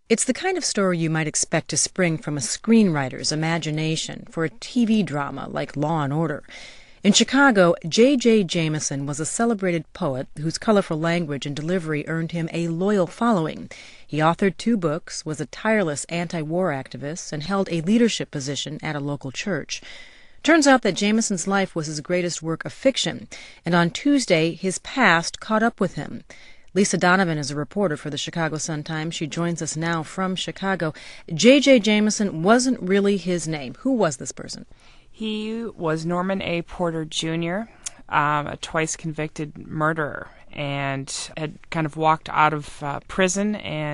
It's the kind of story you might expect to spring from a screenwriter's imagination for a TV drama like Law and Order. In Chicago, J.J. Jameson was a celebrated poet whose colorful language and delivery earned him a loyal following. He authored 2 books, was a tireless anti-war activist, and held a leadership position at a local church. Turns out that Jameson's life was his greatest work of fiction, and on Tuesday, his past caught up with him. Lisa Donovan is a reporter for the Chicago Sun-Times. She joins us now from Chicago. J.J. Jameson wasn't really his name. Who was this person? He was Norman A. Porter Jr., a twice convicted murderer, and had kind of walked out of prison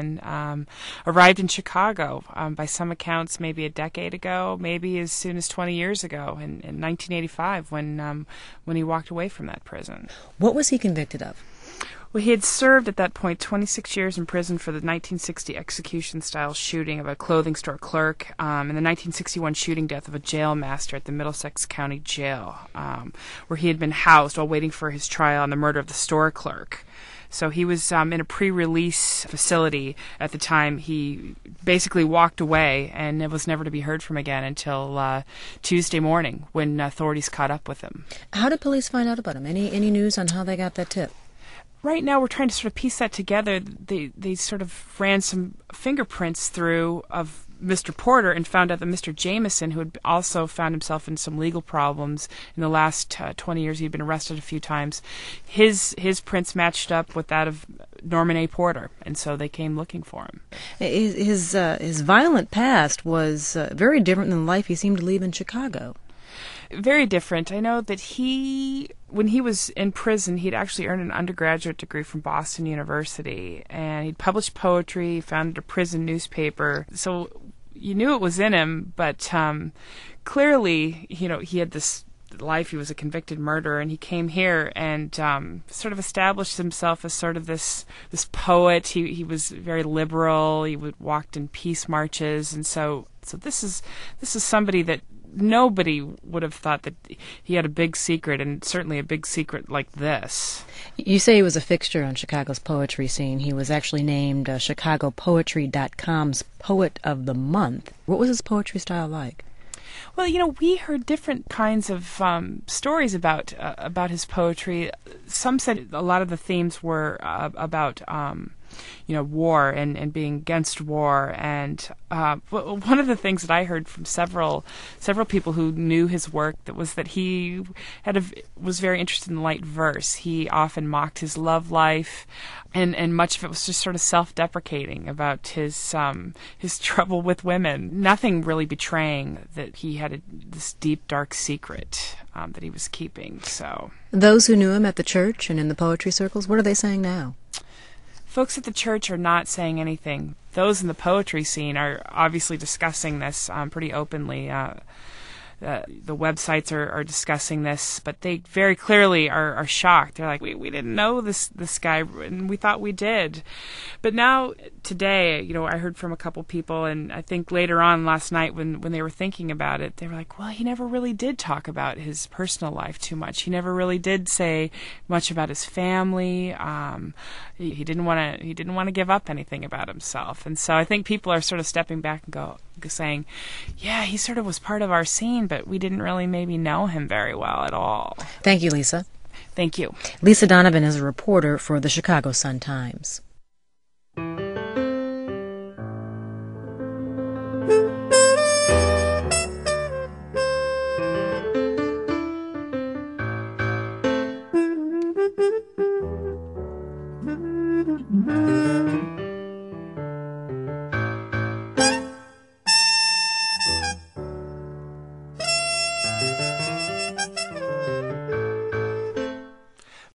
and arrived in Chicago by some accounts maybe a decade ago, maybe as soon as 20 years ago in 1985 when he walked away from that prison. What was he convicted of? Well, he had served at that point 26 years in prison for the 1960 execution-style shooting of a clothing store clerk and the 1961 shooting death of a jail master at the Middlesex County Jail, where he had been housed while waiting for his trial on the murder of the store clerk. So he was in a pre-release facility at the time. He basically walked away and it was never to be heard from again until Tuesday morning when authorities caught up with him. How did police find out about him? Any news on how they got that tip? Right now, we're trying to sort of piece that together. They sort of ran some fingerprints through of Mr. Porter and found out that Mr. Jameson, who had also found himself in some legal problems in the last 20 years, he'd been arrested a few times, his prints matched up with that of Norman A. Porter, and so they came looking for him. His violent past was very different than the life he seemed to lead in Chicago. Very different. I know that when he was in prison, he'd actually earned an undergraduate degree from Boston University, and he'd published poetry, founded a prison newspaper. So you knew it was in him, but clearly, he had this life. He was a convicted murderer, and he came here and sort of established himself as sort of this poet. He was very liberal. He walked in peace marches, and so this is somebody that nobody would have thought that he had a big secret, and certainly a big secret like this. You say he was a fixture on Chicago's poetry scene. He was actually named ChicagoPoetry.com's Poet of the Month. What was his poetry style like? Well, we heard different kinds of stories about his poetry. Some said a lot of the themes were about war and being against war. And one of the things that I heard from several people who knew his work was that he was very interested in light verse. He often mocked his love life, and much of it was just sort of self-deprecating about his trouble with women. Nothing really betraying that he had this deep, dark secret that he was keeping. So those who knew him at the church and in the poetry circles, what are they saying now? Folks at the church are not saying anything. Those in the poetry scene are obviously discussing this pretty openly. The websites are discussing this, but they very clearly are shocked. They're like, we didn't know this guy, and we thought we did. But now, today, I heard from a couple people, and I think later on last night when they were thinking about it, they were like, well, he never really did talk about his personal life too much. He never really did say much about his family. He didn't want to give up anything about himself. And so I think people are sort of stepping back and saying, yeah, he sort of was part of our scene, but we didn't really maybe know him very well at all. Thank you, Lisa. Thank you. Lisa Donovan is a reporter for the Chicago Sun-Times.